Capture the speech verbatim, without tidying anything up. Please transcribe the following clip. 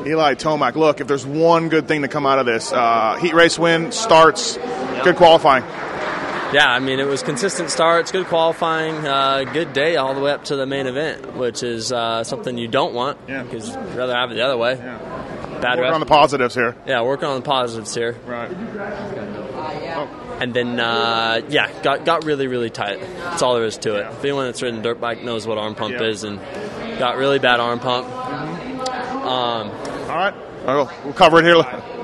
Eli Tomac, look, if there's one good thing to come out of this, uh, heat race win, starts, good qualifying. Yeah, I mean, it was consistent starts, good qualifying, uh, good day all the way up to the main event, which is uh, something you don't want yeah. because you'd rather have it the other way. Yeah. Bad working on the positives here. Yeah, working on the positives here. Right. Oh. And then, uh, yeah, got got really, really tight. That's all there is to it. Yeah. If anyone that's ridden a dirt bike knows what arm pump yeah. is, and got really bad arm pump. Mm-hmm. Um, all right. We'll cover it here.